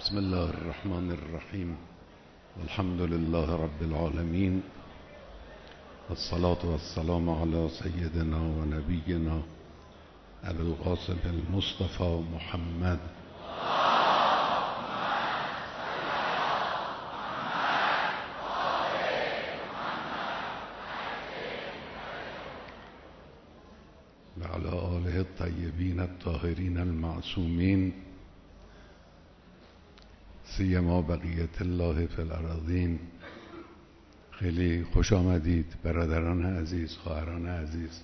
بسم الله الرحمن الرحیم الحمد لله رب العالمین والصلاة والسلام على سیدنا و نبینا ابی القاسم المصطفى محمد و علی آله الطیبین الطاهرین المعصومین سیما بقیت الله فی الارضین. خیلی خوش آمدید برادران عزیز، خواهران عزیز.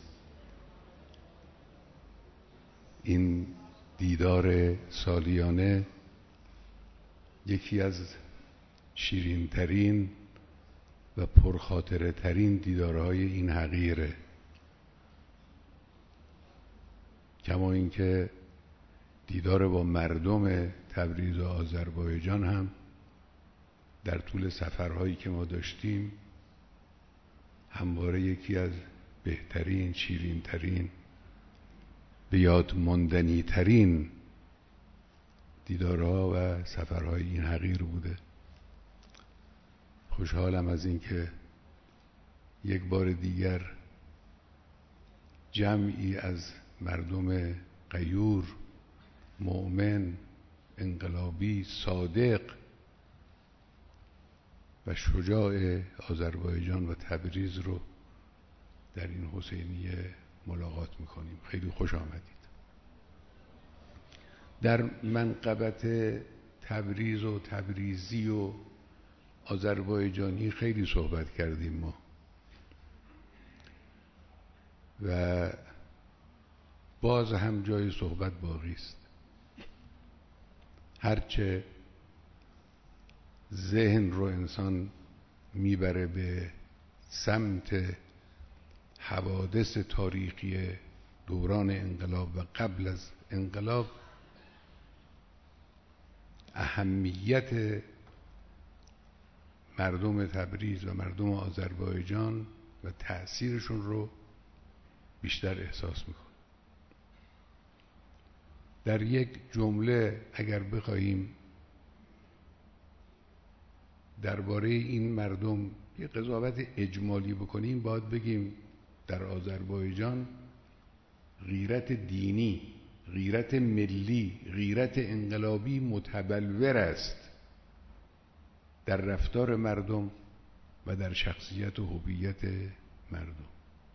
این دیدار سالیانه یکی از شیرین‌ترین و پرخاطره ترین دیدارهای این حقیره، کما اینکه دیدار با مردم تبریز و آذربایجان هم در طول سفرهایی که ما داشتیم همواره یکی از بهترین، شیرین‌ترین، به یاد ماندنی ترین دیدارها و سفرهای این حقیر بوده. خوشحالم از اینکه یک بار دیگر جمعی از مردم غیور، مؤمن، انقلابی، صادق و شجاع آذربایجان و تبریز رو در این حسینیه ملاقات میکنیم. خیلی خوش آمدید. در منقبت تبریز و تبریزی و آذربایجانی خیلی صحبت کردیم ما و باز هم جای صحبت باقی است. هرچه ذهن رو انسان میبره به سمت حوادث تاریخی دوران انقلاب و قبل از انقلاب، اهمیت مردم تبریز و مردم آذربایجان و تأثیرشون رو بیشتر احساس میکنه. در یک جمله اگر بخواهیم درباره این مردم یک قضاوت اجمالی بکنیم، باید بگیم در آذربایجان غیرت دینی، غیرت ملی، غیرت انقلابی متبلور است در رفتار مردم و در شخصیت و هویت مردم.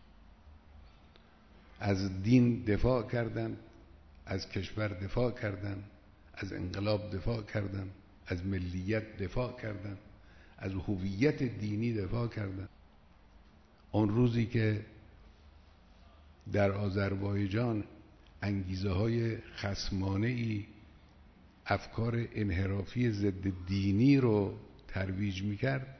از دین دفاع کردن، از کشور دفاع کردن، از انقلاب دفاع کردن، از ملیت دفاع کردن، از هویت دینی دفاع کردن. اون روزی که در آذربایجان انگیزه های خصمانه‌ای افکار انحرافی ضد دینی رو ترویج میکرد،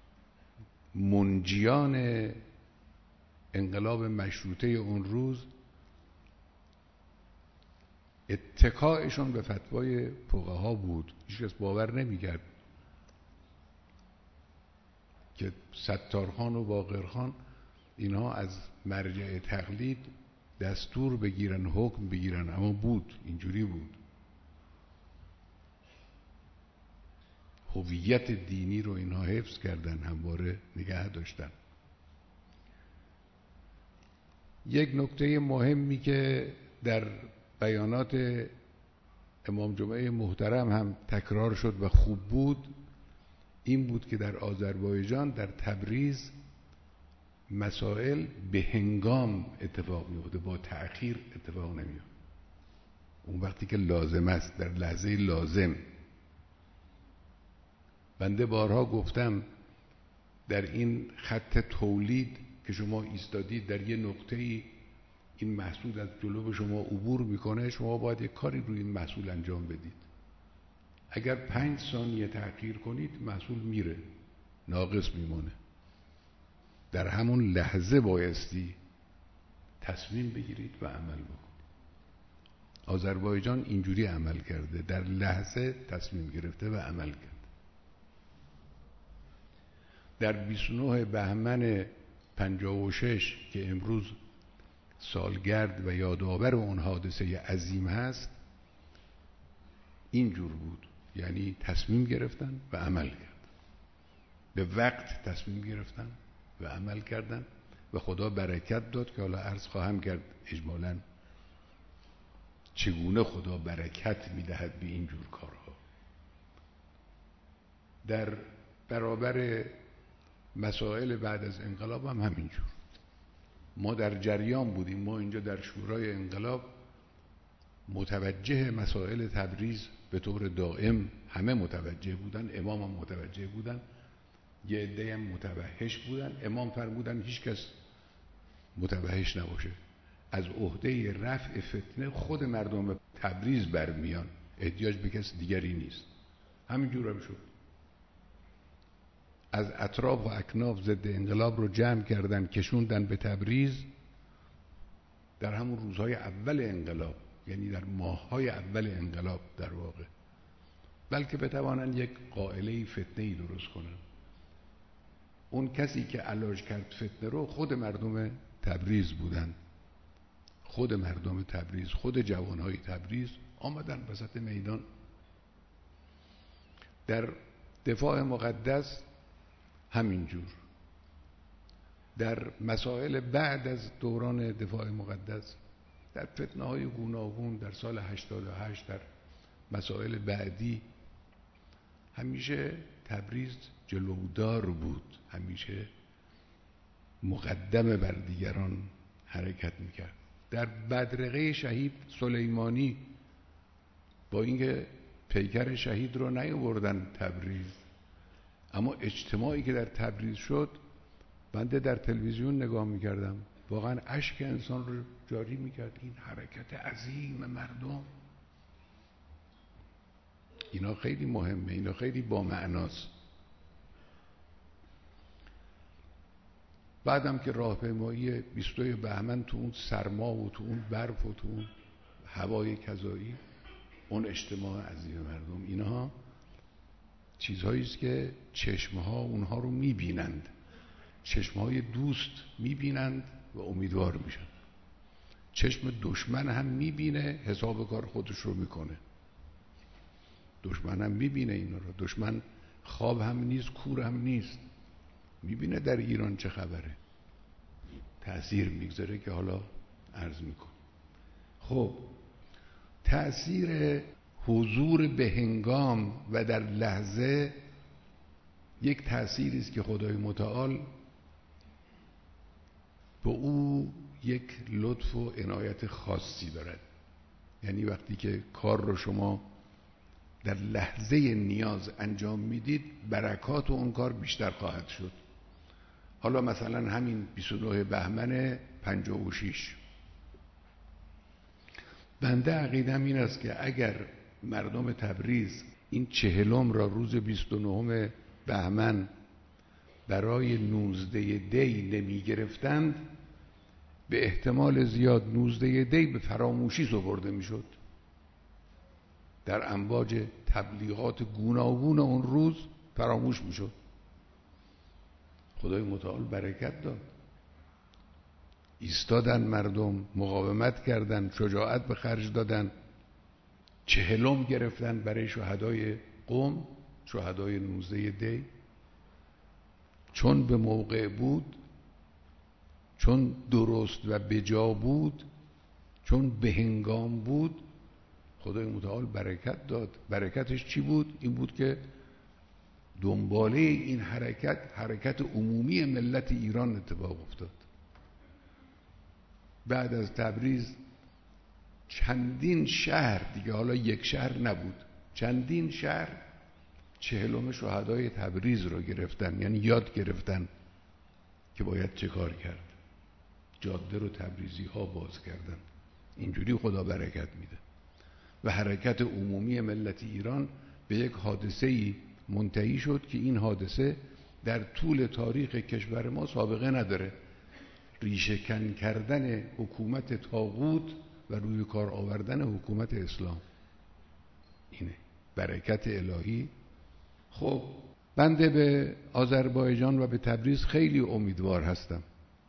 منجیان انقلاب مشروطه اون روز اتکایشون به فتوای فقها بود. هیچکس باور نمی‌کرد که ستارخان و باقرخان اینها از مرجع تقلید دستور بگیرن، حکم بگیرن، اما بود، اینجوری بود. هویت دینی رو اینها حفظ کردن، همواره نگه داشتن. یک نکته مهمی که در بیانات امام جمعه محترم هم تکرار شد و خوب بود این بود که در آذربایجان، در تبریز، مسائل به هنگام اتفاق میفته، با تأخیر اتفاق نمیفته. اون وقتی که لازم است، در لحظه لازم. بنده بارها گفتم در این خط تولید که شما ایستادید در یه نقطه‌ای، این محصول از جلو شما عبور میکنه، شما باید یک کاری روی این محصول انجام بدید. اگر 5 ثانیه تأخیر کنید محصول میره، ناقص میمونه. در همون لحظه بایستی تصمیم بگیرید و عمل بکنید. آذربایجان اینجوری عمل کرده، در لحظه تصمیم گرفته و عمل کرده. در 29 بهمن 56 که امروز سالگرد و یادآور اون حادثه عظیم هست، اینجور بود. یعنی تصمیم گرفتن و عمل کردن، به وقت تصمیم گرفتن و عمل کردن و خدا برکت داد که حالا عرض خواهم کرد اجمالاً چگونه خدا برکت میدهد به این جور کارها. در برابر مسائل بعد از انقلاب هم همینجور ما در جریان بودیم. ما اینجا در شورای انقلاب متوجه مسائل تبریز به طور دائم همه متوجه بودن، امام هم متوجه بودن، یه عده هم متوحش بودن. امام فرمودن هیچ کس متوحش نباشه، از عهده رفع فتنه خود مردم تبریز برمیان، احتیاج به کس دیگری نیست. همینجور هم شد. از اطراف و اکناف ضد انقلاب رو جمع کردن کشوندن به تبریز در همون روزهای اول انقلاب، یعنی در ماههای اول انقلاب در واقع، بلکه بتوانن یک قائله فتنه‌ای درست کنن. اون کسی که علاج کرد فتنه رو خود مردم تبریز بودن، خود مردم تبریز، خود جوانهای تبریز آمدن وسط میدان. در دفاع مقدس همینجور، در مسائل بعد از دوران دفاع مقدس، در فتنه های گوناگون در سال 88، در مسائل بعدی، همیشه تبریز جلودار بود، همیشه مقدم بر دیگران حرکت میکرد. در بدرقه شهید سلیمانی با اینکه پیکر شهید رو نیاوردن تبریز، اما اجتماعی که در تبریز شد، بنده در تلویزیون نگاه میکردم، واقعا اشک انسان رو جاری میکرد. این حرکت عظیم مردم، اینا خیلی مهمه، اینا خیلی با معناست. بعدم که راهپیمایی 22 بهمن تو اون سرما و تو اون برف و تو اون هوای کذایی، اون اجتماع عظیم مردم، اینها چیزهایی است که چشمها اونها رو میبینند، چشمهای دوست میبینند و امیدوار میشن. چشم دشمن هم میبینه، حساب کار خودش رو میکنه. دشمن هم میبینه اینا رو، دشمن خواب هم نیست، کور هم نیست، میبینه در ایران چه خبره، تأثیر میگذاره که حالا عرض میکن. خب تأثیر حضور به هنگام و در لحظه یک تأثیری است که خدای متعال به او یک لطف و عنایت خاصی دارد. یعنی وقتی که کار رو شما در لحظه نیاز انجام میدید، برکات اون کار بیشتر خواهد شد. حالا مثلا همین 29 بهمن 56، بنده عقیدم این است که اگر مردم تبریز این 40 را روز 29 بهمن برای 19 دی نمی گرفتند، به احتمال زیاد 19 دی به فراموشی سپرده می شد. در امواج تبلیغات گوناگون اون روز فراموش می شد. خدای متعال برکت داد، ایستادن مردم، مقاومت کردن، شجاعت به خرج دادن، 40 گرفتن برای شهدای قم، شهدای 19 دی. چون به موقع بود، چون درست و بجا بود، چون به هنگام بود، خدای متعال برکت داد. برکتش چی بود؟ این بود که دنباله این حرکت عمومی ملت ایران اتفاق افتاد. بعد از تبریز چندین شهر دیگه، حالا یک شهر نبود، چندین شهر 40 شهدای تبریز رو گرفتن، یعنی یاد گرفتن که باید چه کار کرد. جاده رو تبریزی ها باز کردن. اینجوری خدا برکت میده و حرکت عمومی ملت ایران به یک حادثه‌ای منتهی شد که این حادثه در طول تاریخ کشور ما سابقه نداره. ریشه‌کن کردن حکومت طاغوت و روی کار آوردن حکومت اسلام، اینه برکت الهی. خب بنده به آذربایجان و به تبریز خیلی امیدوار هستم،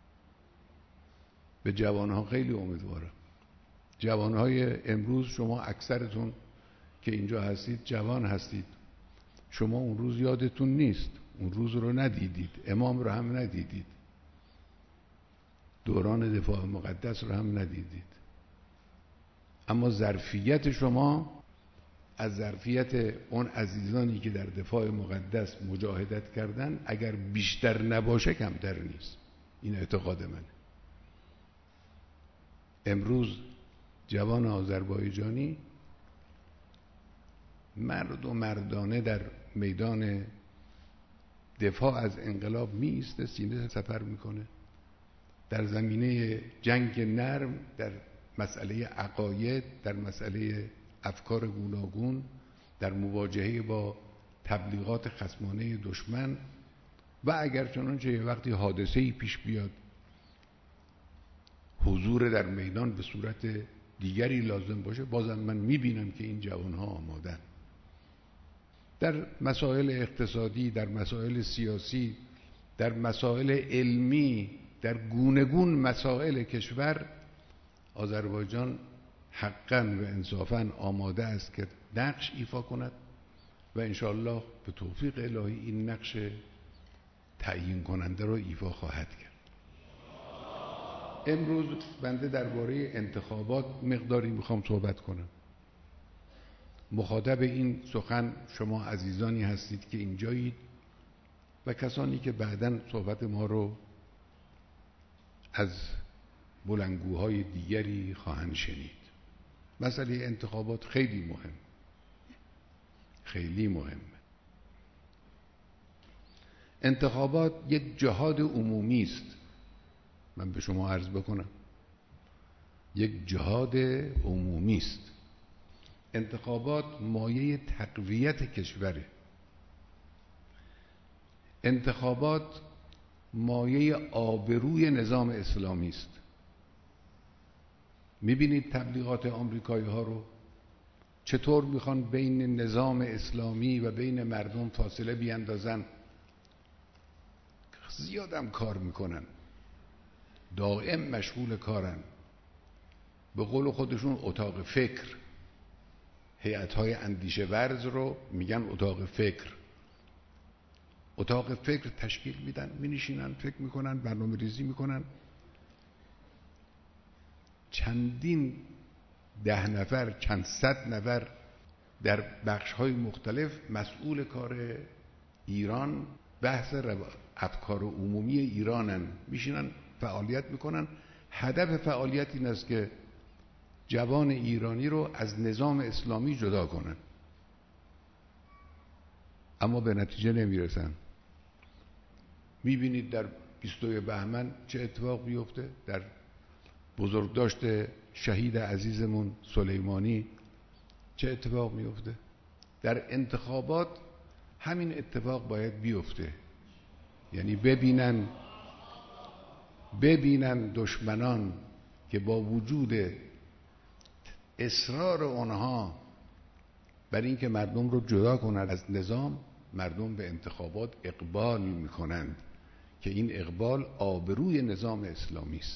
به جوانها خیلی امیدوارم. جوانهای امروز شما اکثرتون که اینجا هستید جوان هستید. شما اون روز یادتون نیست، اون روز رو ندیدید، امام رو هم ندیدید، دوران دفاع مقدس رو هم ندیدید، اما ظرفیت شما از ظرفیت اون عزیزانی که در دفاع مقدس مجاهدت کردن اگر بیشتر نباشه کمتر نیست. این اعتقاد منه. امروز جوان آذربایجانی مرد و مردانه در میدان دفاع از انقلاب می ایسته، سینه سپر میکنه، در زمینه جنگ نرم، در مسئله عقاید، در مسئله افکار گوناگون، در مواجهه با تبلیغات خصمانه دشمن، و اگر چنانچه یه وقتی حادثه‌ای پیش بیاد حضور در میدان به صورت دیگری لازم باشه، بازم من میبینم که این جوانها آمادن. در مسائل اقتصادی، در مسائل سیاسی، در مسائل علمی، در گونگون مسائل کشور، آذربایجان حقاً و انصافاً آماده است که نقش ایفا کند و انشاءالله به توفیق الهی این نقش تعیین کننده رو ایفا خواهد کرد. امروز بنده درباره انتخابات مقداری میخوام صحبت کنم. مخاطب این سخن شما عزیزانی هستید که اینجایید و کسانی که بعداً صحبت ما رو از بلندگوهای دیگری خواهند شنید. مسئله انتخابات خیلی مهم، خیلی مهم. انتخابات یک جهاد عمومی است. من به شما عرض بکنم یک جهاد عمومی است. انتخابات مایه تقویت کشوره. انتخابات مایه آبروی نظام اسلامی است. میبینید تبلیغات آمریکایی ها رو چطور میخوان بین نظام اسلامی و بین مردم فاصله بیندازن. زیادم کار میکنن، دائم مشغول کارن. به قول خودشون اتاق فکر، هیئت‌های اندیشه ورز رو میگن اتاق فکر. اتاق فکر تشکیل میدن، مینشینن، فکر میکنن، برنامه ریزی میکنن. چندین 10 نفر، چند صد نفر در بخش‌های مختلف مسئول کار ایران، بحث افکار عمومی ایرانن، میشینن فعالیت میکنن. هدف فعالیت این است که جوان ایرانی رو از نظام اسلامی جدا کنن، اما به نتیجه نمیرسن. میبینید در 22 بهمن چه اتفاق بیفته، در بزرگداشت شهید عزیزمون سلیمانی چه اتفاق میفته. در انتخابات همین اتفاق باید بیفته، یعنی ببینن دشمنان که با وجود اصرار اونها بر اینکه مردم رو جدا کنند از نظام، مردم به انتخابات اقبال میکنند که این اقبال آبروی نظام اسلامی است.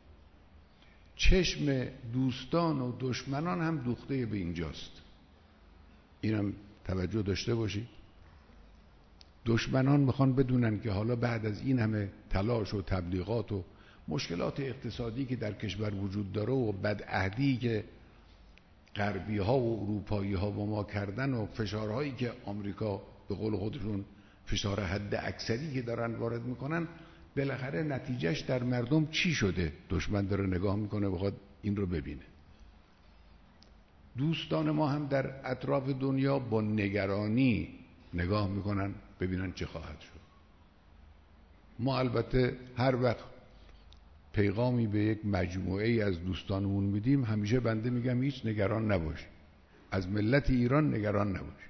چشم دوستان و دشمنان هم دوخته به اینجاست. اینم توجه داشته باشید. دشمنان میخوان بدونن که حالا بعد از این همه تلاش و تبلیغات و مشکلات اقتصادی که در کشور وجود داره و بدعهدی که غربی ها و اروپایی ها با ما کردن و فشارهایی که آمریکا به قول خودشون فشار حد اکثری که دارن وارد میکنن، بالاخره نتیجهش در مردم چی شده؟ دشمن داره نگاه میکنه، بخواد این رو ببینه. دوستان ما هم در اطراف دنیا با نگرانی نگاه میکنن ببینن چه خواهد شد. ما البته هر وقت پیغامی به یک مجموعه ای از دوستانمون میدیم، همیشه بنده میگم هیچ نگران نباش، از ملت ایران نگران نباش.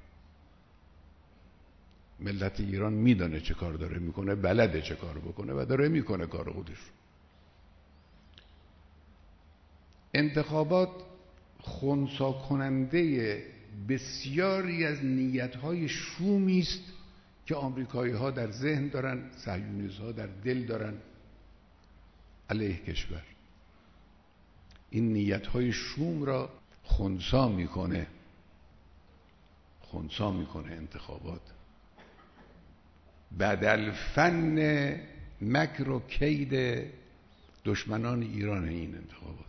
ملت ایران میدانه چه کار داره میکنه، بلده چه کار بکنه و داره میکنه کار خودش. انتخابات خنثی کننده بسیاری از نیت‌های شومی است که آمریکایی‌ها در ذهن دارن، صهیونیست‌ها در دل دارن علیه کشور. این نیت‌های شوم را خنثی میکنه. خنثی میکنه انتخابات. بدل فن مکر و کید دشمنان ایران این انتخابات.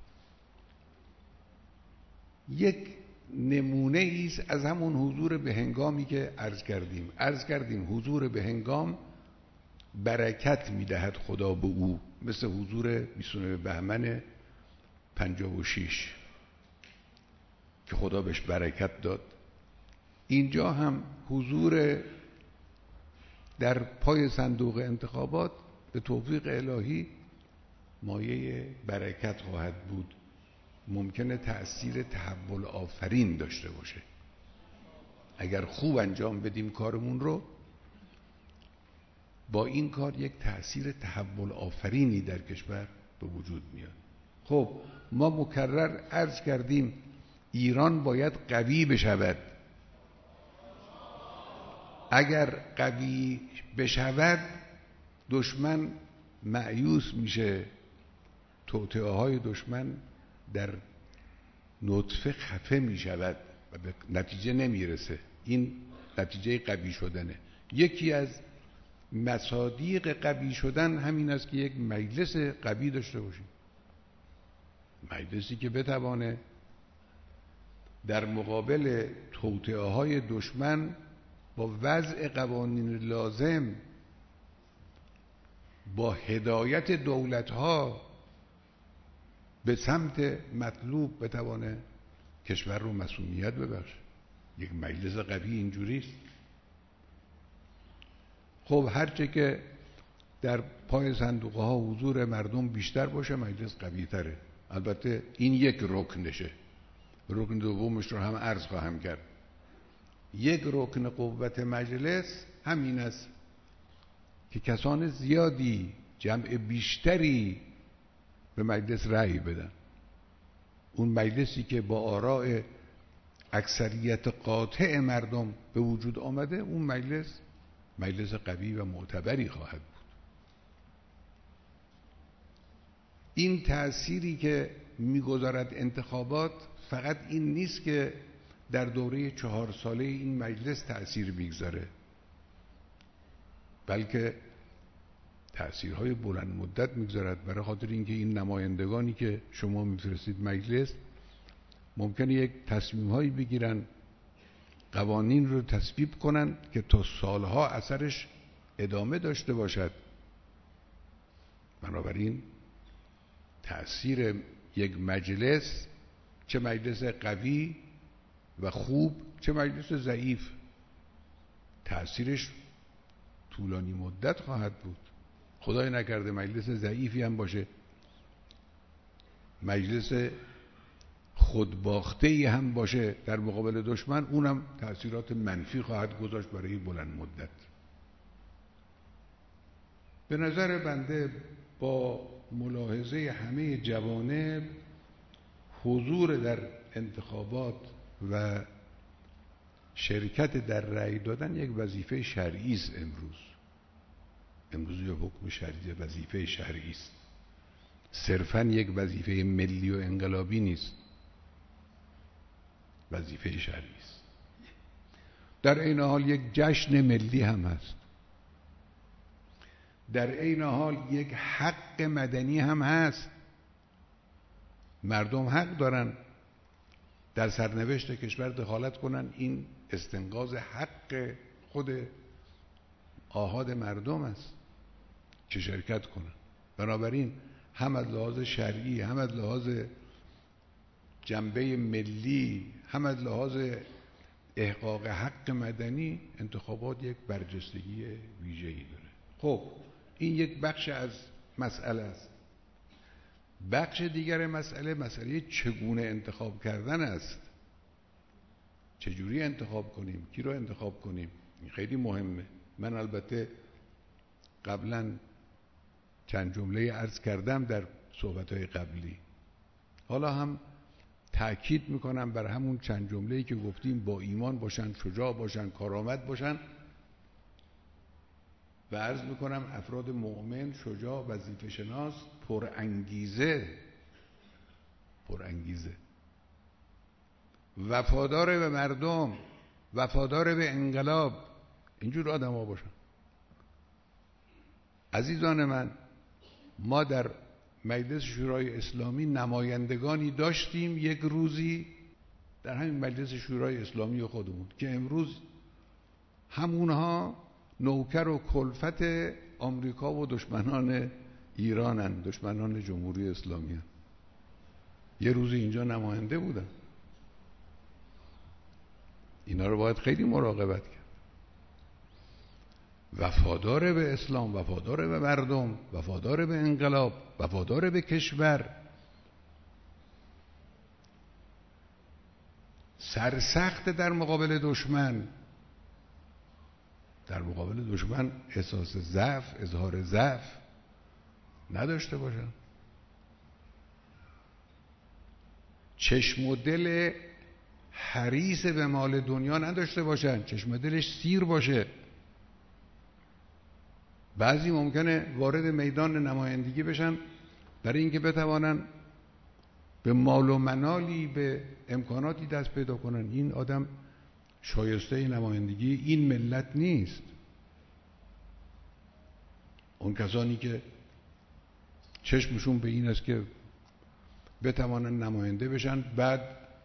یک نمونه ایست از همون حضور به هنگامی که عرض کردیم حضور به هنگام برکت میدهد خدا به او، مثل حضور 29 بهمن 56 که خدا بهش برکت داد. اینجا هم حضور در پای صندوق انتخابات به توفیق الهی مایه برکت خواهد بود. ممکنه تأثیر تحول آفرین داشته باشه. اگر خوب انجام بدیم کارمون رو، با این کار یک تأثیر تحول آفرینی در کشور به وجود میاد. خب ما مکرر عرض کردیم ایران باید قوی بشود. اگر قوی بشود دشمن مایوس میشه، توطئه های دشمن در نطفه خفه میشود و به نتیجه نمیرسه. این نتیجه قوی شدنه. یکی از مصادیق قوی شدن همین است که یک مجلس قوی داشته باشیم، مجلسی که بتوانه در مقابل توطئه های دشمن با وضع قوانین لازم، با هدایت دولت‌ها به سمت مطلوب بتوانه کشور رو مسئولیت ببخشه. یک مجلس قوی اینجوریست. خب هرچه که در پای صندوق ها حضور مردم بیشتر باشه مجلس قوی تره. البته این یک رکنشه. رکن دومش رو هم عرض خواهم کرد. یک رکن قوت مجلس همین است که کسان زیادی، جمع بیشتری به مجلس رأی بدن. اون مجلسی که با آراء اکثریت قاطع مردم به وجود آمده، اون مجلس قوی و معتبری خواهد بود. این تأثیری که میگذارد انتخابات فقط این نیست که در دوره 4 ساله این مجلس تأثیر میگذاره، بلکه تأثیرهای بلند مدت میگذارد. برای خاطر اینکه این نمایندگانی که شما میفرستید مجلس ممکنه یک تصمیم‌هایی بگیرن، قوانین رو تصویب کنن که تا سالها اثرش ادامه داشته باشد. بنابراین تأثیر یک مجلس، چه مجلس قوی و خوب چه مجلس ضعیف، تأثیرش طولانی مدت خواهد بود. خدای نکرده مجلس ضعیفی هم باشه، مجلس خودباخته‌ای هم باشه در مقابل دشمن، اونم تأثیرات منفی خواهد گذاشت برای بلند مدت. به نظر بنده با ملاحظه همه جوانب حضور در انتخابات و شرکت در رأی دادن یک وظیفه شرعی است. امروز یک حکم شرعی، وظیفه شرعی است، صرفاً یک وظیفه ملی و انقلابی نیست، وظیفه شرعی است. در عین حال یک جشن ملی هم هست، در عین حال یک حق مدنی هم هست. مردم حق دارن در سرنوشت کشور دخالت کنن. این استنقاض حق خود آحاد مردم است که شرکت کنن. بنابراین هم از لحاظ شرعی، هم از لحاظ جنبه ملی، هم از لحاظ احقاق حق مدنی انتخابات یک برجستگی ویژه‌ای داره. خب این یک بخش از مسئله است. بخش دیگر مسئله چگونه انتخاب کردن است. چجوری انتخاب کنیم، کی رو انتخاب کنیم، این خیلی مهمه. من البته قبلا چند جمله عرض کردم در صحبت‌های قبلی، حالا هم تأکید میکنم بر همون چند جمله‌ای که گفتیم: با ایمان باشن، شجاع باشن، کارآمد باشن. و عرض میکنم افراد مؤمن، شجاع، وظیفه شناس، پرانگیزه، وفادار به مردم، وفادار به انقلاب. اینجور آدم ها باشن. عزیزان من، ما در مجلس شورای اسلامی نمایندگانی داشتیم یک روزی در همین مجلس شورای اسلامی خودمون که امروز همونها نوکر و کلفت آمریکا و دشمنان ایرانن، دشمنان جمهوری اسلامی هن. یه روزی اینجا نماینده بودن. اینا رو باید خیلی مراقبت کرد. وفادار به اسلام، وفادار به مردم، وفادار به انقلاب، وفادار به کشور، سرسخت در مقابل دشمن. در مقابل دشمن احساس ضعف، اظهار ضعف نداشته باشن. چشم و دل حریص به مال دنیا نداشته باشن، چشم و دلش سیر باشه. بعضی ممکنه وارد میدان نمایندگی بشن برای اینکه بتوانن به مال و منالی، به امکاناتی دست پیدا کنن. این آدم شایسته نمایندگی این ملت نیست. اون کسانی که چشمشون به این است که بتوانن نماینده بشن، بعد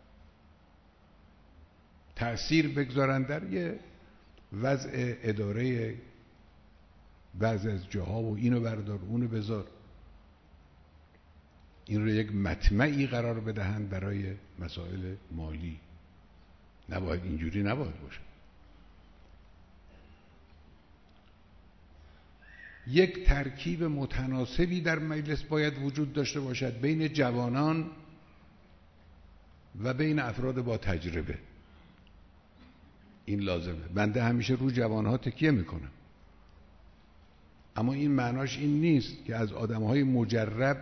تأثیر بگذارن در یه وضع اداره بعضی از جاها و اینو بردار اونو بذار، این رو یک مطمعی قرار بدهند برای مسائل مالی. نباید اینجوری، نباید باشه. یک ترکیب متناسبی در مجلس باید وجود داشته باشد بین جوانان و بین افراد با تجربه. این لازمه. بنده همیشه رو جوانها تکیه میکنم، اما این معناش این نیست که از آدمهای مجرب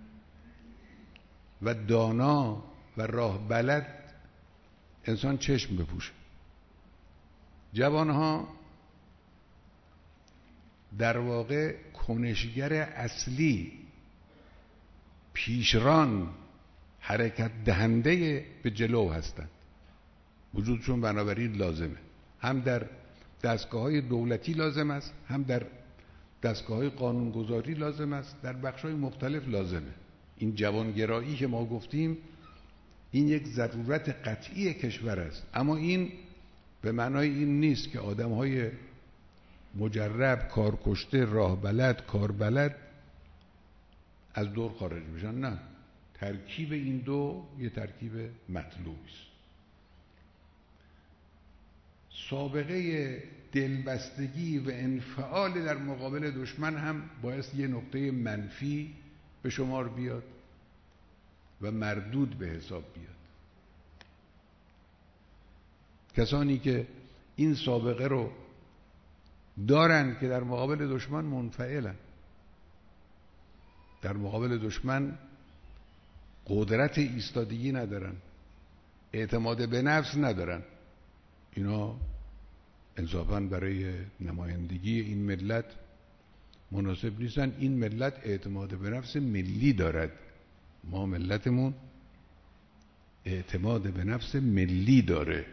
و دانا و راه بلد انسان چشم بپوشه. جوانها در واقع کنشگر اصلی، پیشران، حرکت دهنده به جلو هستند. وجودشون بنابراین لازمه. هم در دستگاه‌های دولتی لازم است، هم در دستگاه‌های قانونگذاری لازم است، در بخش‌های مختلف لازمه. این جوانگرایی که ما گفتیم این یک ضرورت قطعی کشور است، اما این به معنای این نیست که آدم‌های مجرب، کارکشته، راه بلد، کار بلد از دور خارج بشن. نه، ترکیب این دو یه ترکیب مطلوبی است. سابقه دلبستگی و انفعال در مقابل دشمن هم باعث یه نقطه منفی به شمار بیاد و مردود به حساب بیاد. کسانی که این سابقه رو دارن که در مقابل دشمن منفعلن، در مقابل دشمن قدرت ایستادگی ندارن، اعتماد به نفس ندارن، اینا انصافاً برای نمایندگی این ملت مناسب نیستن. این ملت اعتماد به نفس ملی دارد. ما ملتمون اعتماد به نفس ملی داره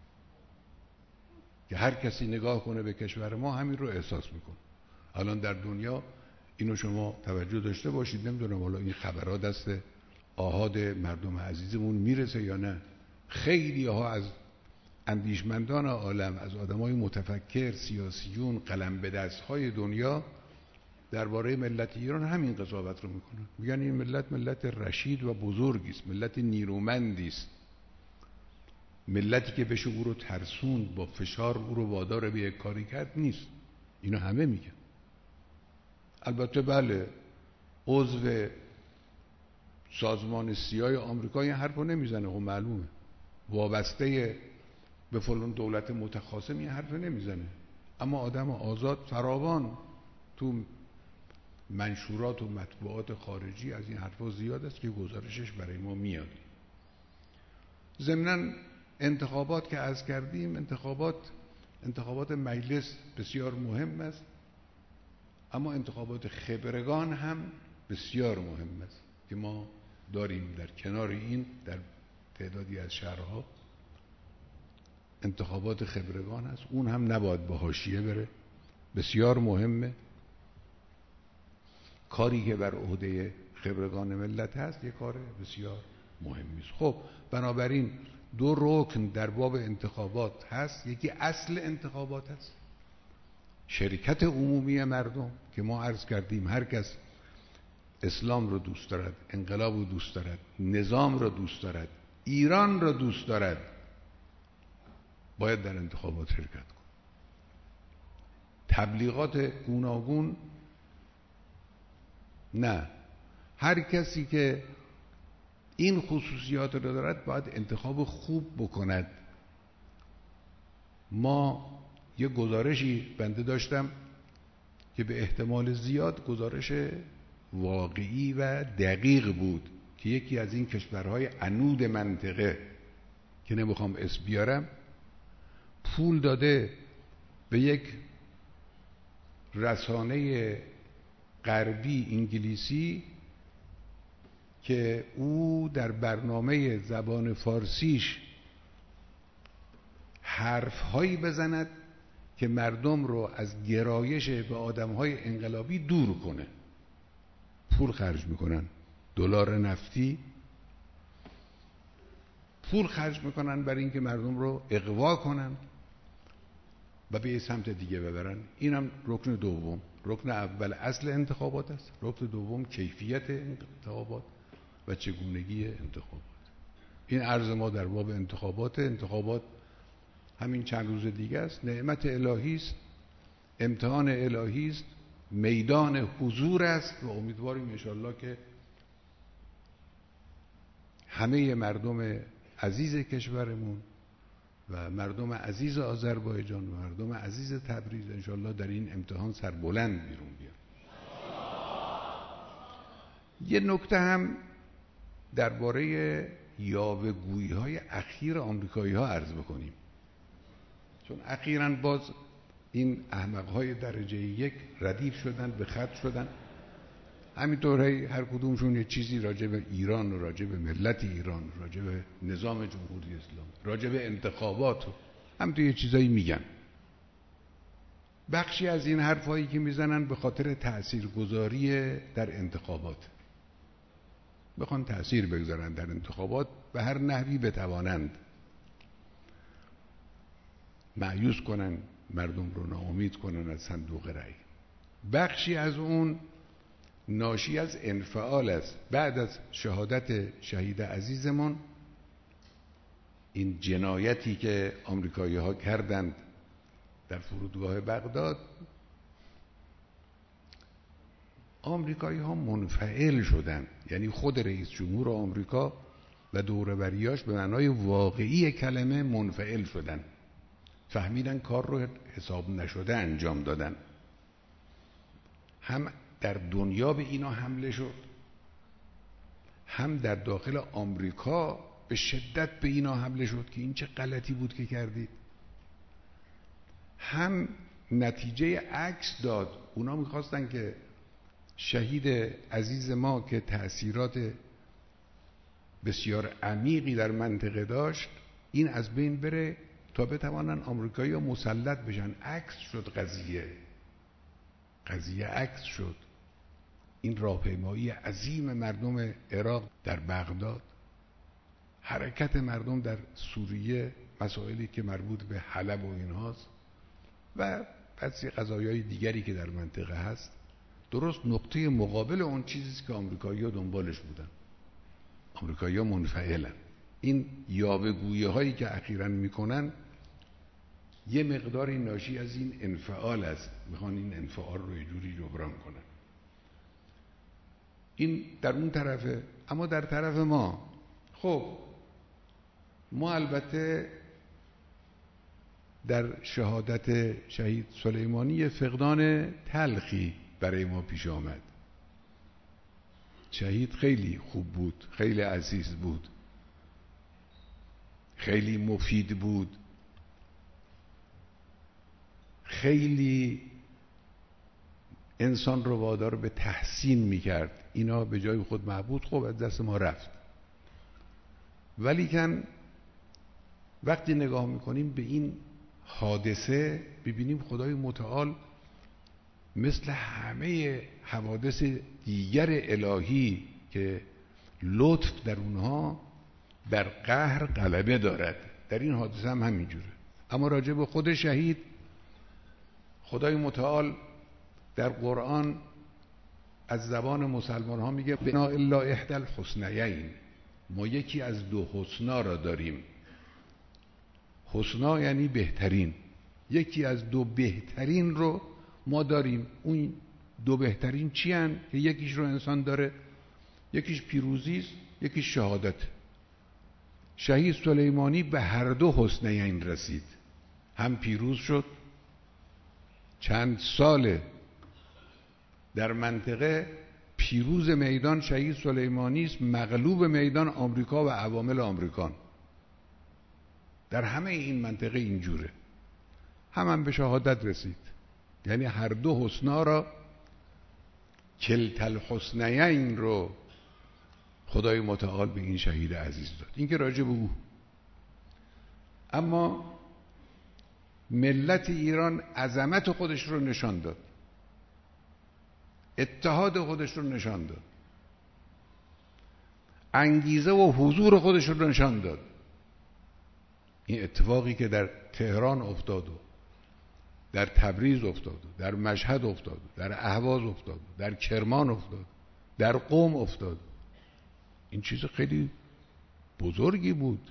که هر کسی نگاه کنه به کشور ما همین رو احساس میکنه. الان در دنیا اینو شما توجه داشته باشید، نمیدونم حالا این خبرها دست آحاد مردم عزیزمون میرسه یا نه. خیلی ها از اندیشمندان عالم، از آدمای متفکر، سیاسیون، قلم به دستهای دنیا درباره ملت ایران همین قضاوت رو میکنن. میگن این ملت ملت رشید و بزرگی است، ملت نیرومندی است، ملتی که بشه او رو ترسوند، با فشار او رو وادار به یک کاری کرد نیست. اینو همه میگن. البته بله، عضو سازمان سیای آمریکا این حرفو نمیزنه، خب معلومه. وابسته به فلان دولت متخاصم این حرف نمیزنه، اما آدم آزاد فراوان تو منشورات و مطبوعات خارجی از این حرفا زیاد است که گزارشش برای ما میاد. ضمناً انتخابات که عرض کردیم، انتخابات مجلس بسیار مهم است، اما انتخابات خبرگان هم بسیار مهم است که ما داریم در کنار این در تعدادی از شهرها انتخابات خبرگان هست، اون هم نباید با حاشیه بره، بسیار مهمه. کاری که بر عهده خبرگان ملت هست یک کار بسیار مهمی است. خب بنابراین دو رکن در باب انتخابات هست. یکی اصل انتخابات هست، شرکت عمومی مردم که ما عرض کردیم هر کس اسلام رو دوست دارد، انقلاب رو دوست دارد، نظام رو دوست دارد، ایران رو دوست دارد، باید در انتخابات شرکت کند. تبلیغات گوناگون نه، هر کسی که این خصوصیات رو دارد باید انتخاب خوب بکند. ما یه گزارشی بنده داشتم که به احتمال زیاد گزارش واقعی و دقیق بود که یکی از این کشورهای عنود منطقه که نمیخوام اسم بیارم پول داده به یک رسانه غربی انگلیسی که او در برنامه زبان فارسیش حرفهایی بزند که مردم رو از گرایش به آدمهای انقلابی دور کنه. پول خرج میکنن، دلار نفتی پول خرج میکنن برای اینکه مردم رو اغوا کنن و به سمت دیگه ببرن. اینم رکن دوم. رکن اول اصل انتخابات است، رکن دوم کیفیت انتخابات و چگونگی انتخابات. این عرض ما در باب انتخابات همین چند روز دیگه است. نعمت الهی است، امتحان الهی است، میدان حضور است و امیدواریم انشالله که همه مردم عزیز کشورمون و مردم عزیز آذربایجان و مردم عزیز تبریز انشالله در این امتحان سربلند بیرون بیان. یه نکته هم درباره یاوه‌گویی‌های اخیر آمریکایی ها عرض بکنیم، چون اخیراً باز این احمق‌های درجه یک ردیف شدن، به خط شدن، همینطور هر کدومشون یه چیزی راجع به ایران و راجع به ملت ایران، راجع به نظام جمهوری اسلامی، راجع به انتخابات همینطور یه چیزایی میگن. بخشی از این حرفایی که میزنن به خاطر تاثیرگذاری در انتخابات، بخوان تأثیر بگذارن در انتخابات به هر نحوی بتوانند، مایوس کنن مردم رو، ناامید کنن از صندوق رأی. بخشی از اون ناشی از انفعال است. بعد از شهادت شهید عزیزمان، این جنایتی که آمریکایی ها کردند در فرودگاه بغداد، آمریکایی ها منفعل شدند. یعنی خود رئیس جمهور آمریکا و دوروبریاش به معنای واقعی کلمه منفعل شدند، فهمیدن کار رو حساب نشده انجام دادن. هم در دنیا به اینا حمله شد، هم در داخل آمریکا به شدت به اینا حمله شد که این چه غلطی بود که کردید. هم نتیجه عکس داد. اونا میخواستن که شهید عزیز ما که تأثیرات بسیار عمیقی در منطقه داشت، این از بین بره تا بتوانن آمریکایی ها مسلط بشن. عکس شد قضیه عکس شد. این راهپیمایی عظیم مردم عراق در بغداد، حرکت مردم در سوریه، مسائلی که مربوط به حلب و اینهاست و بعضی قضایای دیگری که در منطقه هست، درست نقطه مقابل اون چیزی که آمریکایی‌ها دنبالش بودن. آمریکایی‌ها منفعلن. این یاوه‌گویی هایی که اخیراً میکنن یه مقداری ناشی از این انفعال است، میخوان این انفعال رو یه جوری جبران کنن. این در اون طرفه. اما در طرف ما، خب ما البته در شهادت شهید سلیمانی فقدان تلخی برای ما پیش آمد. شهید خیلی خوب بود، خیلی عزیز بود، خیلی مفید بود، خیلی انسان رو وادار به تحسین میکرد. اینا به جای خود معبود، خب از دست ما رفت. ولیکن وقتی نگاه میکنیم به این حادثه ببینیم خدای متعال مثل همه حوادث دیگر الهی که لطف در اونها بر قهر غلبه دارد، در این حادثه هم همینجوره. اما راجع به خود شهید خدای متعال در قرآن از زبان مسلمان ها میگه بنا الا احدى الحسنیین، ما یکی از دو حسنا را داریم. حسنا یعنی بهترین، یکی از دو بهترین رو ما داریم. اون دو بهترین چی هن؟ که یکیش رو انسان داره، یکیش پیروزی است، یکیش شهادت. شهید سلیمانی به هر دو حسنیین رسید، هم پیروز شد، چند سال در منطقه پیروز میدان شهید سلیمانی است، مغلوب میدان آمریکا و عوامل آمریکان. در همه این منطقه اینجوره، هم به شهادت رسید. یعنی هر دو حسنا را، کلتا الحسنیین رو خدای متعال به این شهید عزیز داد. این که راجع به او. اما ملت ایران عظمت خودش رو نشان داد، اتحاد خودش رو نشان داد، انگیزه و حضور خودش رو نشان داد. این اتفاقی که در تهران افتاد و در تبریز افتاد و در مشهد افتاد و در اهواز افتاد و در کرمان افتاد، در قم افتاد، این چیز خیلی بزرگی بود.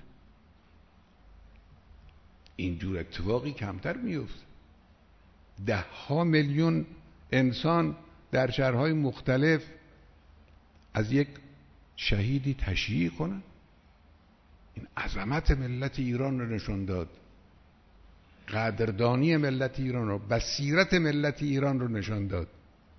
اینجور اتفاقی کمتر میفته. 10 میلیون انسان در شهرهای مختلف از یک شهیدی تشییع کنن. این عظمت ملت ایران رو نشان داد، قدردانی ملت ایران رو، بصیرت ملت ایران رو نشان داد.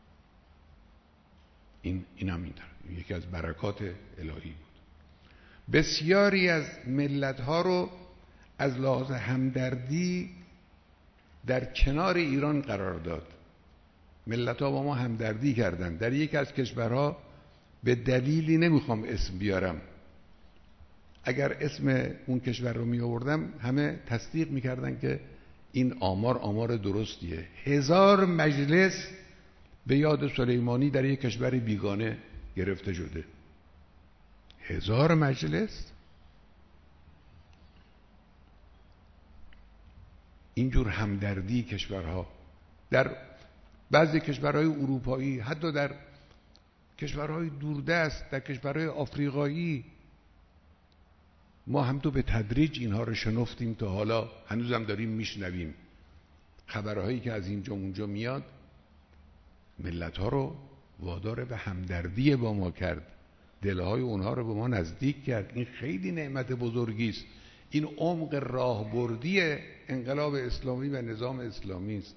این هم این طرف یکی از برکات الهی بود. بسیاری از ملت ها رو از لحاظ همدردی در کنار ایران قرار داد. ملت ها با ما همدردی کردند. در یک از کشورها به دلیلی نمیخوام اسم بیارم، اگر اسم اون کشور رو می آوردم همه تصدیق میکردن که این آمار درستیه. 1000 مجلس به یاد سلیمانی در یک کشور بیگانه گرفته شده. 1000 مجلس. اینجور همدردی کشورها در بعضی کشورهای اروپایی، حتی در کشورهای دوردست، در کشورهای آفریقایی، ما هم تو به تدریج اینها رو شنفتیم تا حالا هنوزم داریم میشنویم. خبرهایی که از اینجا اونجا میاد ملت ها رو وادار به همدردی با ما کرد، دلهای اونها رو به ما نزدیک کرد. این خیلی نعمت بزرگی است. این عمق راهبردی انقلاب اسلامی و نظام اسلامی است.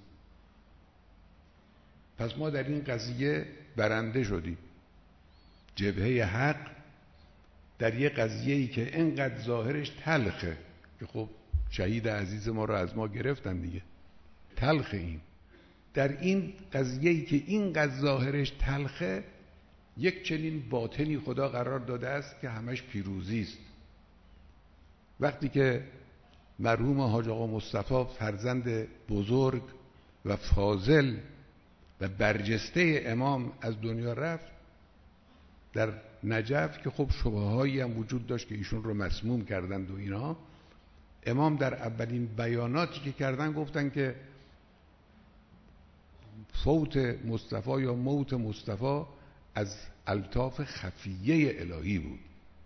پس ما در این قضیه برنده شدیم. جبهه حق در یک قضیه‌ای که اینقدر ظاهرش تلخه، که خب شهید عزیز ما رو از ما گرفتن دیگه، تلخه. این در این قضیه‌ای که اینقدر ظاهرش تلخه، یک چنین باطنی خدا قرار داده است که همش پیروزی است. وقتی که مرحوم حاج آقا مصطفی فرزند بزرگ و فاضل و برجسته امام از دنیا رفت در نجف، که خب شبههایی هم وجود داشت که ایشون رو مسموم کردند و اینا، امام در اولین بیاناتی که کردن گفتن که فوت مصطفی یا موت مصطفی از الطاف خفیه الهی بود.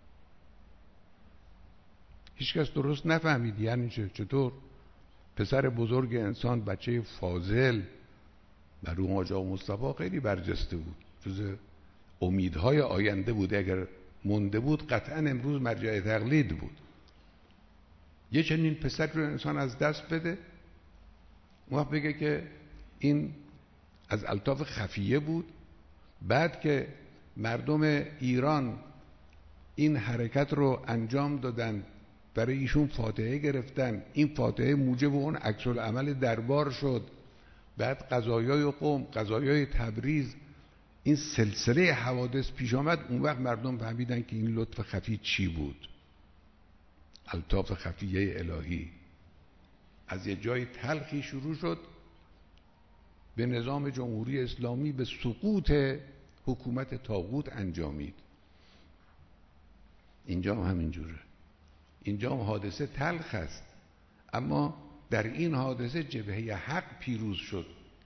هیچ کس درست نفهمید یعنی چطور پسر بزرگ انسان، بچه فاضل، مرحوم حاج آقا مصطفی خیلی برجسته بود، جز امیدهای آینده بود، اگر مونده بود قطعا امروز مرجع تقلید بود. یه چنین پسر رو انسان از دست بده، اون وقت بگه که این از الطاف خفیه بود. بعد که مردم ایران این حرکت رو انجام دادن، برای ایشون فاتحه گرفتن، این فاتحه موجب اون عکس العمل دربار شد، بعد قضایای قم، قضایای تبریز، این سلسله حوادث پیش آمد، اون وقت مردم فهمیدن که این لطف خفی چی بود. الطاف خفیه الهی از یه جای تلخی شروع شد، به نظام جمهوری اسلامی به سقوط حکومت طاغوت انجامید. اینجا هم همینجوره، اینجا هم حادثه تلخ است، اما در این حادثه جبهه حق پیروز شد.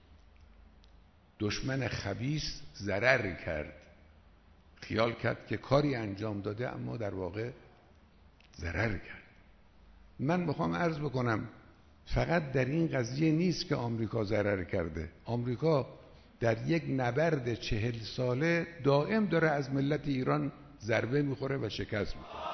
دشمن خبیث ضرر کرد، خیال کرد که کاری انجام داده اما در واقع ضرر کرد. من میخوام عرض بکنم فقط در این قضیه نیست که آمریکا ضرر کرده. آمریکا در یک نبرد 40 ساله دائم داره از ملت ایران ضربه میخوره و شکست میخوره.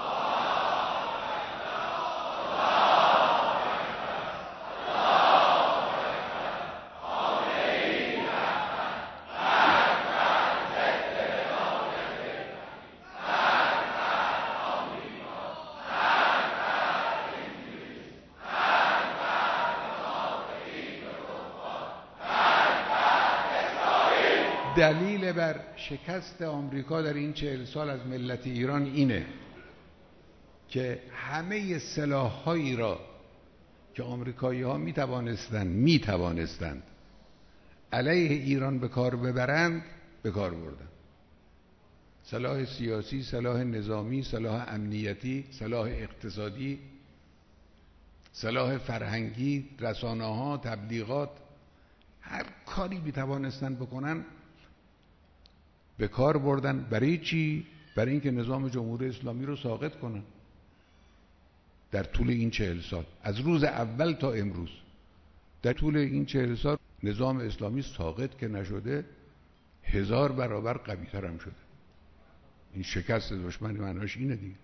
دلیل بر شکست آمریکا در این 40 سال از ملت ایران اینه که همه سلاح‌هایی را که آمریکایی‌ها می‌توانستند علیه ایران به کار ببرند به کار بردند. سلاح سیاسی، سلاح نظامی، سلاح امنیتی، سلاح اقتصادی، سلاح فرهنگی، رسانه‌ها، تبلیغات، هر کاری می‌توانستند بکنن به کار بردن. برای چی؟ برای اینکه نظام جمهوری اسلامی رو ساقط کنن. در طول این 40 سال، از روز اول تا امروز، در طول این 40 سال نظام اسلامی ساقط که نشده، 1000 برابر قوی تر هم شده. این شکست دشمن معناش اینه دیگه.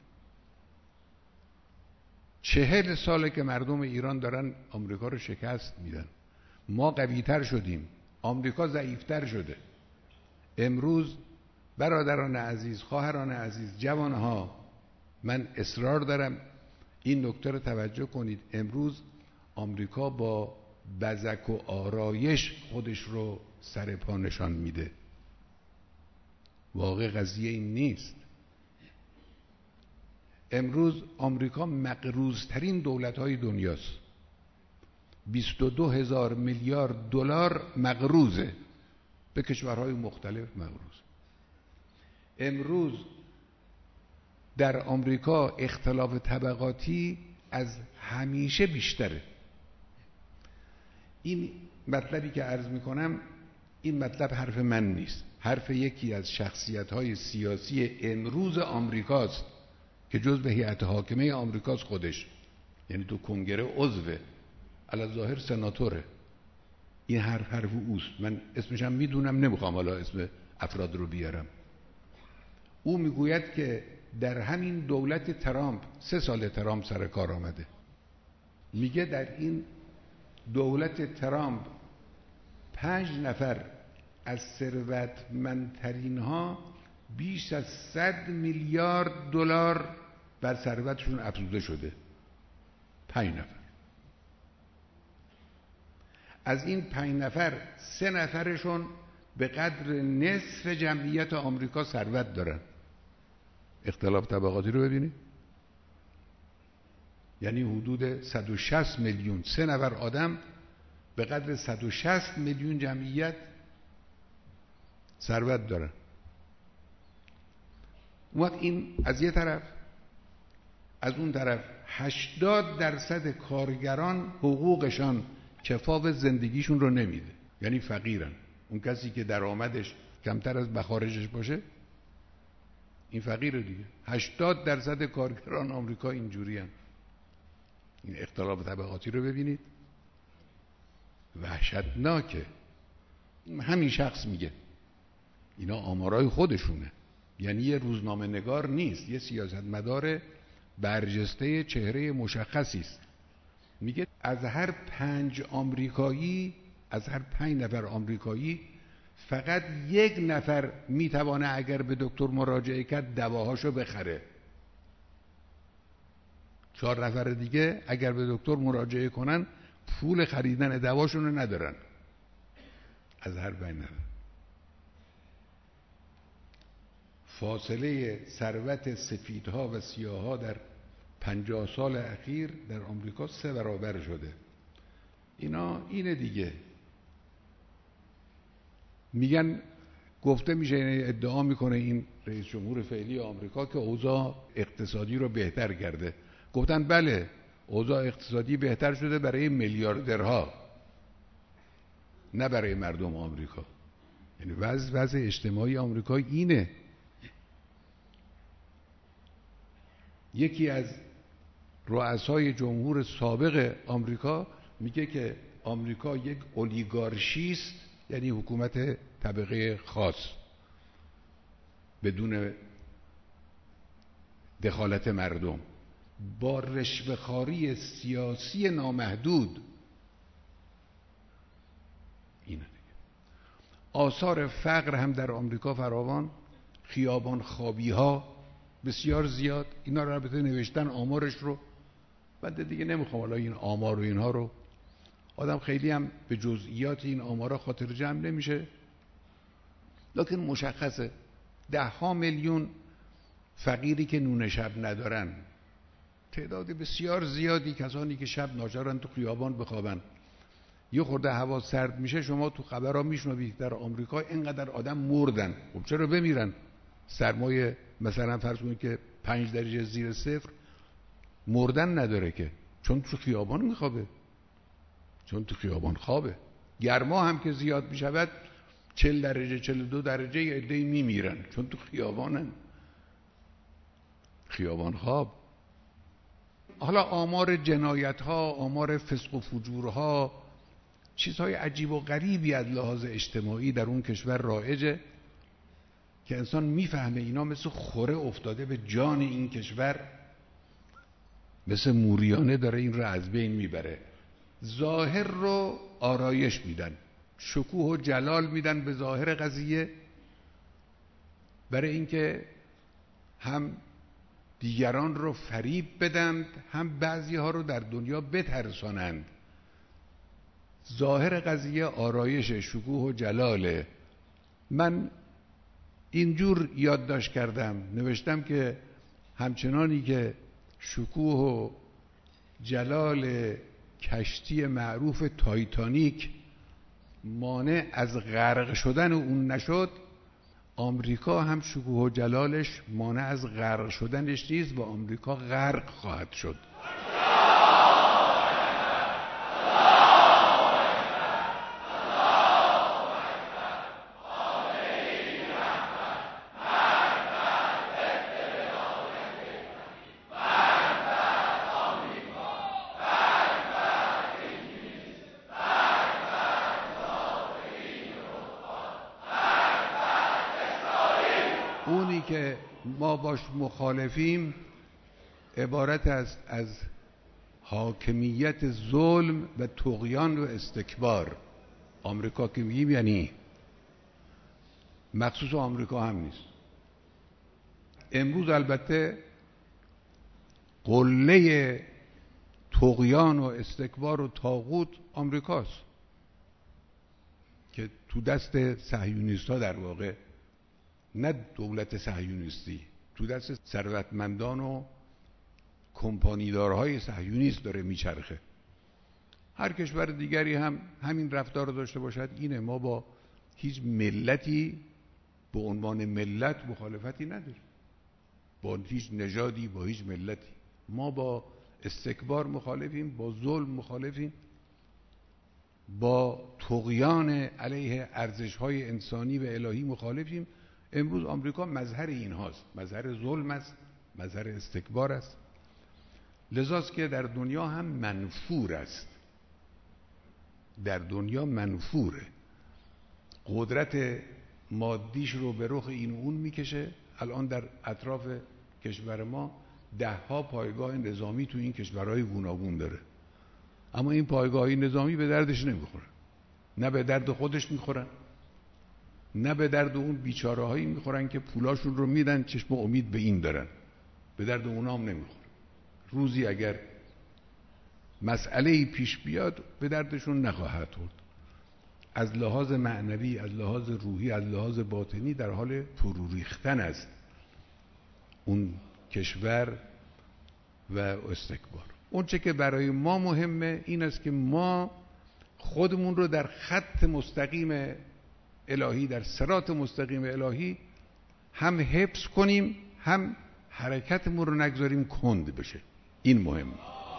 40 ساله که مردم ایران دارن آمریکا رو شکست میدن. ما قوی تر شدیم، آمریکا ضعیف تر شده. امروز برادران عزیز، خواهران عزیز، جوانها، من اصرار دارم این نکته رو توجه کنید. امروز آمریکا با بزک و آرایش خودش رو سر پا نشان میده. واقع قضیه این نیست. امروز آمریکا مقروض‌ترین دولت‌های دنیاست. 22,000 میلیارد دلار مقروضه، به کشورهای مختلف مقروض. امروز در آمریکا اختلاف طبقاتی از همیشه بیشتره. این مطلبی که عرض میکنم، این مطلب حرف من نیست، حرف یکی از شخصیت‌های سیاسی امروز آمریکاست که جزو هیئت حاکمه آمریکاست خودش، یعنی تو کنگره عضوه، علی‌الظاهر سناتوره. این حرف اوست. من اسمشم میدونم، نمیخوام حالا اسم افراد رو بیارم. او میگوید که در همین دولت ترامپ، 3 سال ترامپ سر کار آمده، میگه در این دولت ترامپ 5 نفر از ثروتمندترین ها بیش از 100 میلیارد دلار بر ثروتشون افزوده شده. 5 نفر. از این 5 نفر 3 نفرشون به قدر نصف جمعیت آمریکا ثروت دارن. اختلاف طبقاتی رو ببینید، یعنی حدود 160 میلیون، 3 نفر آدم به قدر 160 میلیون جمعیت ثروت دارن. وقت این از یه طرف، از اون طرف 80% کارگران حقوقشان کفاف زندگیشون رو نمیده، یعنی فقیرن. اون کسی که درآمدش کمتر از مخارجش باشه این فقیره دیگه. 80% کارگران آمریکا اینجوری هن. این اختلاف طبقاتی رو ببینید، وحشتناکه. همین شخص میگه، اینا آمارای خودشونه، یعنی یه روزنامه نگار نیست، یه سیاستمدار برجسته چهره مشخصی است. میگه از هر 5 آمریکایی، از هر 5 نفر آمریکایی فقط 1 نفر میتوانه اگر به دکتر مراجعه کرد دواهاشو بخره. 4 نفر دیگه اگر به دکتر مراجعه کنن پول خریدن دواشون رو ندارن. از هر 5 نفر. فاصله ثروت سفیدها و سیاهها در 50 سال اخیر در آمریکا 3 برابر شده. اینا اینه دیگه. میگن گفته میشه، یعنی ادعا میکنه این رئیس جمهور فعلی آمریکا که اوضاع اقتصادی رو بهتر کرده. گفتن بله اوضاع اقتصادی بهتر شده برای میلیاردرها، نه برای مردم آمریکا. یعنی وضع اجتماعی آمریکا اینه. یکی از رؤسای جمهور سابق آمریکا میگه که آمریکا یک اولیگارشی است، یعنی حکومت طبقه خاص بدون دخالت مردم، با رشوه‌خواری سیاسی نامحدود. اینه دیگه. آثار فقر هم در آمریکا فراوان، خیابان خوابی ها بسیار زیاد. اینا رو البته نوشتن آمارش رو، بعد دیگه نمیخوام حالا این آمار و اینها رو، آدم خیلی هم به جزئیات این آمارا خاطر جمع نمیشه، لکن مشخصه 10 میلیون فقیری که نون شب ندارن، تعداد بسیار زیادی کسانی که شب ناچارن تو خیابان بخوابن. یه خورده هوا سرد میشه، شما تو خبرها میشنوید در آمریکا اینقدر آدم مردن. خب چرا بمیرن؟ سرمایه مثلا فرض کنید که 5 درجه زیر صفر، مردن نداره که، چون تو خیابان میخوابه، چون تو خیابان خوابه. گرما هم که زیاد میشود 40 درجه 42 درجه یه عده‌ای میمیرن، چون تو خیابانن، خیابان خواب. حالا آمار جنایت ها، آمار فسق و فجور ها، چیزهای عجیب و غریبی از لحاظ اجتماعی در اون کشور رایجه که انسان میفهمه اینا مثل خوره افتاده به جان این کشور، مثل موریانه داره این رو از بین میبره. ظاهر رو آرایش میدن، شکوه و جلال میدن به ظاهر قضیه، برای اینکه هم دیگران رو فریب بدند، هم بعضی ها رو در دنیا بترسانند. ظاهر قضیه آرایش، شکوه و جلاله. من اینجور یادداشت کردم، نوشتم که همچنانی که شکوه و جلال کشتی معروف تایتانیک مانع از غرق شدن اون نشد، آمریکا هم شکوه و جلالش مانع از غرق شدنش نیست و آمریکا غرق خواهد شد. اونی که ما باش مخالفیم عبارت است از حاکمیت ظلم و طغیان و استکبار. آمریکا که میگیم یعنی مخصوص آمریکا هم نیست. امروز البته قله طغیان و استکبار و طاغوت آمریکاست که تو دست صهیونیست ها، در واقع نه دولت صهیونیستی، تو دست ثروتمندان و کمپانیدارهای صهیونیست داره میچرخه. هر کشور دیگری هم همین رفتار رو داشته باشد اینه. ما با هیچ ملتی به عنوان ملت مخالفتی نداریم، با هیچ نژادی، با هیچ ملتی. ما با استکبار مخالفیم، با ظلم مخالفیم، با طغیان علیه ارزش‌های انسانی و الهی مخالفیم. امروز آمریکا مظهر اینهاست، مظهر ظلم است، مظهر استکبار است. لذاست که در دنیا هم منفور است، در دنیا منفوره، قدرت مادیش رو به رخ این و اون میکشه. الان در اطراف کشور ما 10 پایگاه نظامی تو این کشورهای گوناگون داره، اما این پایگاه‌های نظامی به دردش نمیخوره، نه به درد خودش میخورن، نه به درد اون بیچاره هایی میخورن که پولاشون رو میدن چشم امید به این دارن، به درد اونا هم نمیخوره. روزی اگر مسئله‌ای پیش بیاد به دردشون نخواهد خورد. از لحاظ معنوی، از لحاظ روحی، از لحاظ باطنی در حال فرو ریختن است اون کشور و استکبار. اون چه که برای ما مهمه این است که ما خودمون رو در خط مستقیم الهی، در صراط مستقیم الهی هم حفظ کنیم، هم حرکتمون رو نگذاریم کند بشه. این مهمه.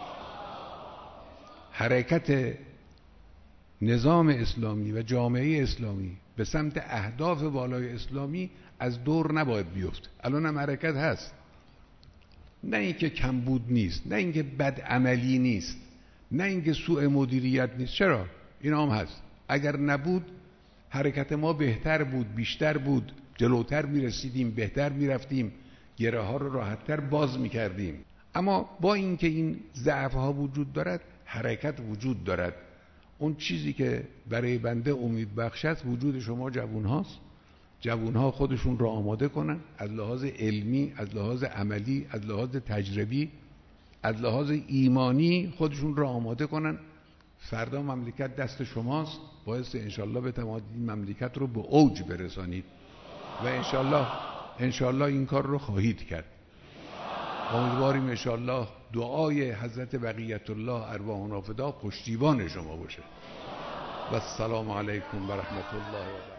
حرکت نظام اسلامی و جامعه اسلامی به سمت اهداف والای اسلامی از دور نباید بیفت. الان هم حرکت هست، نه اینکه کمبود نیست، نه اینکه بدعملی نیست، نه اینکه سوء مدیریت نیست. چرا؟ اینا هم هست. اگر نبود حرکت ما بهتر بود، بیشتر بود، جلوتر میرسیدیم، بهتر میرفتیم، گره ها رو راحتتر باز میکردیم. اما با اینکه این ضعف ها وجود دارد، حرکت وجود دارد. اون چیزی که برای بنده امید بخش است وجود شما جوان هاست. جوان ها خودشون رو آماده کنن، از لحاظ علمی، از لحاظ عملی، از لحاظ تجربی، از لحاظ ایمانی خودشون رو آماده کنن. فردا مملکت دست شماست، باعث انشالله بتوانید این مملکت رو به اوج برسانید و انشالله این کار رو خواهید کرد. امیدواریم انشالله دعای حضرت بقیت الله ارواحنا فدا پشتیبان شما باشه. و السلام علیکم و رحمت الله و برکاته.